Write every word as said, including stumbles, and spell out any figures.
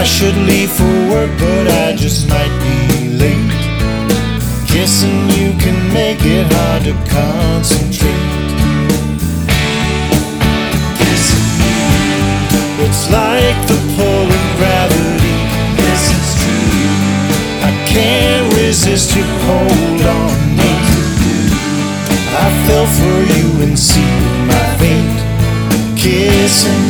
should leave for work, but I just might be late. Kissing you can make it hard to concentrate. Kissing you, it's like the pull of gravity. This is true. I can't resist your hold on me. I fell for you and sealed my fate. Kissing